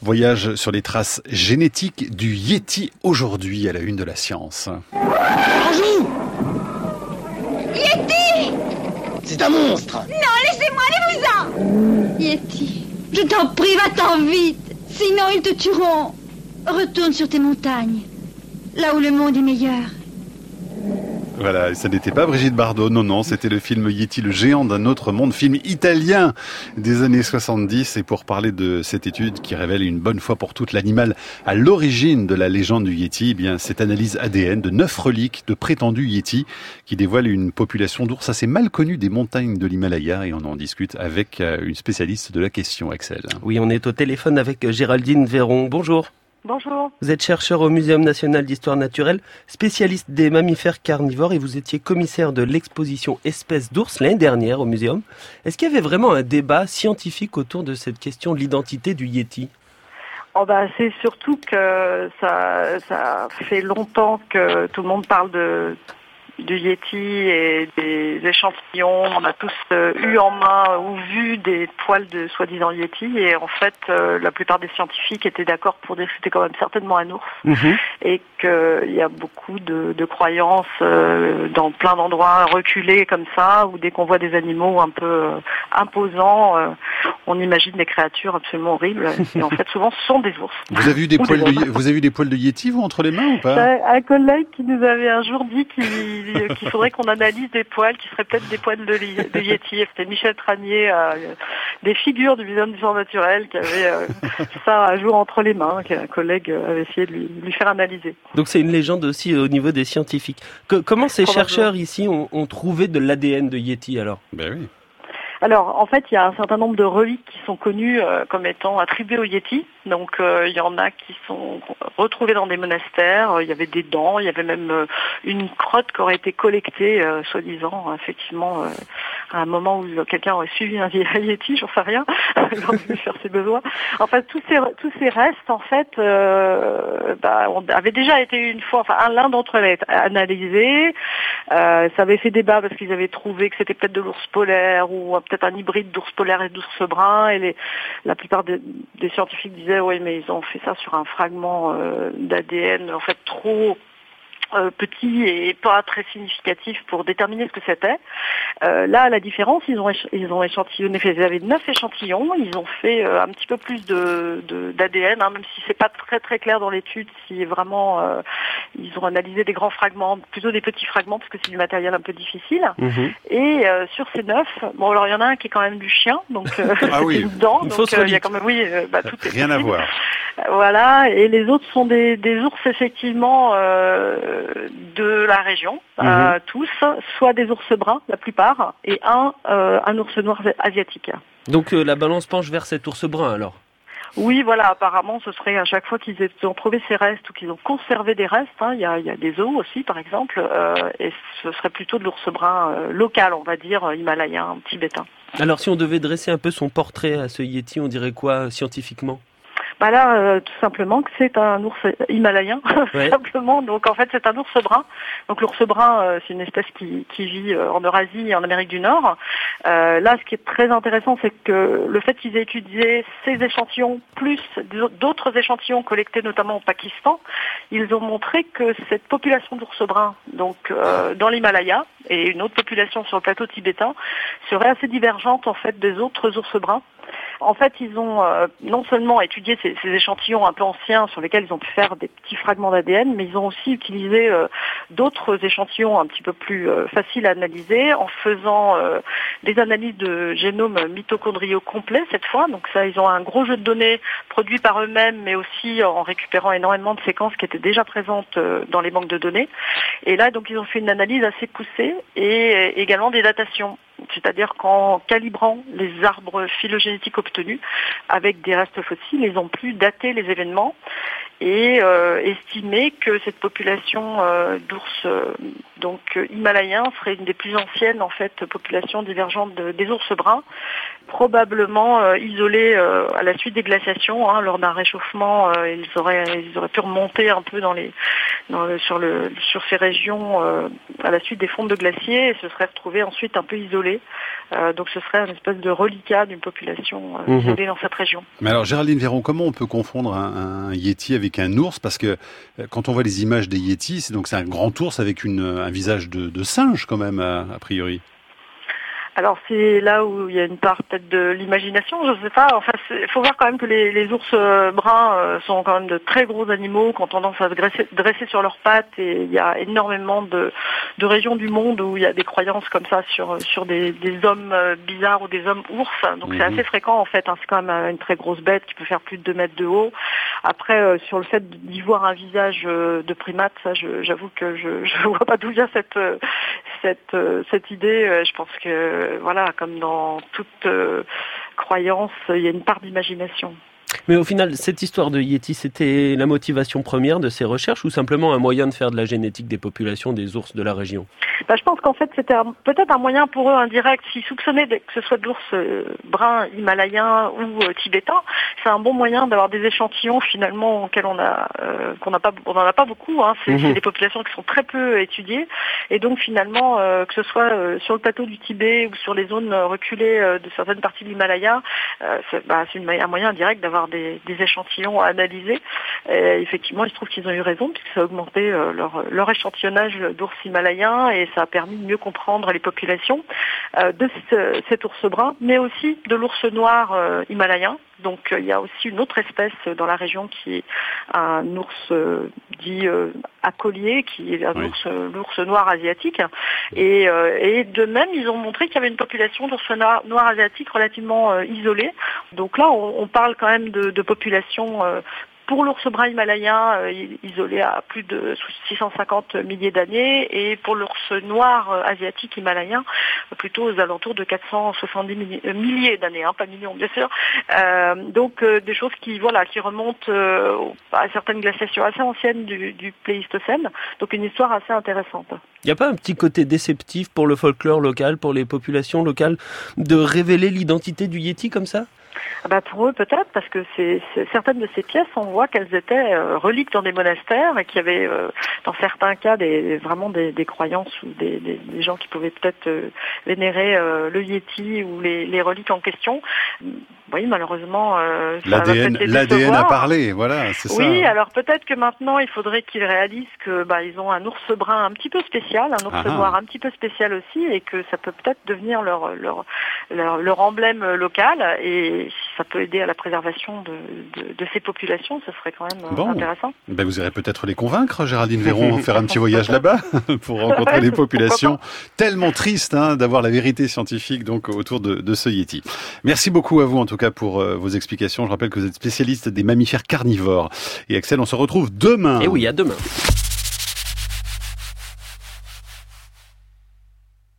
Voyage sur les traces génétiques du Yéti aujourd'hui à la une de la science. Bonjour. Yéti! C'est un monstre. Non, laissez-moi, allez-vous-en! Yéti, je t'en prie, va-t'en vite. Sinon, ils te tueront. Retourne sur tes montagnes, là où le monde est meilleur. Voilà, ça n'était pas Brigitte Bardot, non, c'était le film Yéti, le géant d'un autre monde, film italien des années 70. Et pour parler de cette étude qui révèle une bonne fois pour toutes l'animal à l'origine de la légende du Yéti, eh bien cette analyse ADN de 9 reliques de prétendus Yéti qui dévoile une population d'ours assez mal connue des montagnes de l'Himalaya. Et on en discute avec une spécialiste de la question, Axel. Oui, on est au téléphone avec Géraldine Véron. Bonjour. Bonjour. Vous êtes chercheur au Muséum national d'histoire naturelle, spécialiste des mammifères carnivores et vous étiez commissaire de l'exposition Espèces d'ours l'année dernière au Muséum. Est-ce qu'il y avait vraiment un débat scientifique autour de cette question de l'identité du Yéti ? C'est surtout que ça fait longtemps que tout le monde parle du Yéti et des échantillons. On a tous eu en main ou vu des poils de soi-disant Yéti et en fait la plupart des scientifiques étaient d'accord pour dire que c'était quand même certainement un ours et qu'il y a beaucoup de croyances dans plein d'endroits reculés comme ça où dès qu'on voit des animaux un peu imposants, on imagine des créatures absolument horribles et en fait souvent ce sont des ours. Vous avez eu des poils de Yéti vous entre les mains ou pas ? Un collègue qui nous avait un jour dit qu'il faudrait qu'on analyse des poils qui seraient peut-être des poils de Yéti. C'était Michel Tranier, des figures du Muséum d'histoire naturelle qui avait ça un jour entre les mains, qu'un collègue avait essayé de lui faire analyser. Donc c'est une légende aussi au niveau des scientifiques. Comment ces chercheurs ici ont trouvé de l'ADN de Yéti alors ? Ben oui. Alors, en fait, il y a un certain nombre de reliques qui sont connues comme étant attribuées au Yéti. Donc, il y en a qui sont retrouvées dans des monastères. Il y avait des dents, il y avait même une crotte qui aurait été collectée, soi-disant, effectivement, à un moment où quelqu'un aurait suivi un Yéti, j'en sais rien, il aurait pu faire ses besoins. Enfin, tous ces restes, en fait, avaient déjà été une fois, l'un d'entre eux avait été analysé. Ça avait fait débat parce qu'ils avaient trouvé que c'était peut-être de l'ours polaire ou peut-être un hybride d'ours polaire et d'ours brun. Et la plupart des scientifiques disaient oui, mais ils ont fait ça sur un fragment d'ADN en fait trop petit et pas très significatif pour déterminer ce que c'était. Là, la différence, ils ont échantillonné, ils avaient 9 échantillons, ils ont fait un petit peu plus d'ADN, même si c'est pas très très clair dans l'étude, si vraiment ils ont analysé des grands fragments, plutôt des petits fragments, parce que c'est du matériel un peu difficile. Et sur ces 9, alors il y en a un qui est quand même du chien, donc ah oui, une dent, donc il y a quand même, tout est rien à voir. Voilà, et les autres sont des ours effectivement de la région, tous, soit des ours bruns, la plupart, et un ours noir asiatique. Donc la balance penche vers cet ours brun alors ? Oui, voilà, apparemment ce serait à chaque fois qu'ils ont trouvé ces restes ou qu'ils ont conservé des restes, il y a des os aussi par exemple, et ce serait plutôt de l'ours brun local, on va dire, himalayen, tibétain. Alors si on devait dresser un peu son portrait à ce Yéti, on dirait quoi scientifiquement ? Tout simplement que c'est un ours himalayen, simplement. Donc en fait, c'est un ours brun. Donc l'ours brun, c'est une espèce qui vit en Eurasie et en Amérique du Nord. Là, ce qui est très intéressant, c'est que le fait qu'ils aient étudié ces échantillons plus d'autres échantillons collectés notamment au Pakistan, ils ont montré que cette population d'ours brun, donc dans l'Himalaya, et une autre population sur le plateau tibétain, serait assez divergente en fait des autres ours bruns. En fait, ils ont non seulement étudié ces échantillons un peu anciens sur lesquels ils ont pu faire des petits fragments d'ADN, mais ils ont aussi utilisé d'autres échantillons un petit peu plus faciles à analyser en faisant des analyses de génome mitochondriaux complets cette fois. Donc ça, ils ont un gros jeu de données produit par eux-mêmes, mais aussi en récupérant énormément de séquences qui étaient déjà présentes dans les banques de données. Et là, donc, ils ont fait une analyse assez poussée et également des datations. C'est-à-dire qu'en calibrant les arbres phylogénétiques obtenus avec des restes fossiles, ils ont pu dater les événements et estimer que cette population d'ours himalayens serait une des plus anciennes en fait populations divergentes des ours bruns probablement isolés à la suite des glaciations. Lors d'un réchauffement, ils auraient pu remonter un peu sur ces régions à la suite des fontes de glaciers et se seraient retrouvés ensuite un peu isolés. Donc ce serait une espèce de reliquat d'une population isolée dans cette région. Mais alors Géraldine Véron, comment on peut confondre un yéti avec un ours? Parce que quand on voit les images des yétis, c'est un grand ours avec un visage de singe quand même, a priori. Alors c'est là où il y a une part peut-être de l'imagination, je ne sais pas. Enfin, il faut voir quand même que les ours bruns sont quand même de très gros animaux qui ont tendance à se dresser sur leurs pattes, et il y a énormément de régions du monde où il y a des croyances comme ça sur des hommes bizarres ou des hommes ours. Donc c'est assez fréquent en fait. C'est quand même une très grosse bête qui peut faire plus de 2 mètres de haut. Après, sur le fait d'y voir un visage de primate, ça, j'avoue que je vois pas d'où vient cette idée. Je pense que voilà, comme dans toute croyance, il y a une part d'imagination. Mais au final, cette histoire de Yéti, c'était la motivation première de ces recherches ou simplement un moyen de faire de la génétique des populations des ours de la région? Je pense qu'en fait, c'était peut-être un moyen pour eux indirect. S'ils soupçonnaient que ce soit de l'ours brun himalaya ou tibétain, c'est un bon moyen d'avoir des échantillons finalement auxquels on n'en a pas beaucoup. C'est des populations qui sont très peu étudiées, et donc finalement, que ce soit sur le plateau du Tibet ou sur les zones reculées de certaines parties de l'Himalaya, c'est un moyen indirect d'avoir des échantillons à analyser. Et effectivement, il se trouve qu'ils ont eu raison, puisque ça a augmenté leur échantillonnage d'ours himalayens, et ça a permis de mieux comprendre les populations de cet ours brun, mais aussi de l'ours noir himalayen. Donc il y a aussi une autre espèce dans la région qui est un ours dit acolier, qui est l'ours noir asiatique. Et de même, ils ont montré qu'il y avait une population d'ours noir asiatique relativement isolée. Donc là, on parle quand même de populations pour l'ours brun himalayen, isolé à plus de 650 milliers d'années, et pour l'ours noir asiatique himalayen, plutôt aux alentours de 470 milliers d'années, pas millions bien sûr. Donc des choses qui remontent à certaines glaciations assez anciennes du Pléistocène. Donc une histoire assez intéressante. Il n'y a pas un petit côté déceptif pour le folklore local, pour les populations locales, de révéler l'identité du Yéti comme ça? Pour eux peut-être, parce que certaines de ces pièces, on voit qu'elles étaient reliques dans des monastères, et qu'il y avait dans certains cas des croyances ou des gens qui pouvaient peut-être vénérer le Yéti ou les reliques en question. Oui, malheureusement, l'ADN a parlé, voilà, c'est ça. Oui, alors peut-être que maintenant, il faudrait qu'ils réalisent que ils ont un ours brun un petit peu spécial, un ours noir un petit peu spécial aussi, et que ça peut peut-être devenir leur emblème local, et si ça peut aider à la préservation de ces populations, ce serait quand même intéressant. Vous irez peut-être les convaincre, Géraldine Véron, faire un petit voyage là-bas pour rencontrer les populations tellement tristes d'avoir la vérité scientifique donc autour de ce Yéti. Merci beaucoup à vous en tout cas pour vos explications. Je rappelle que vous êtes spécialiste des mammifères carnivores. Et Axel, on se retrouve demain. Et oui, à demain.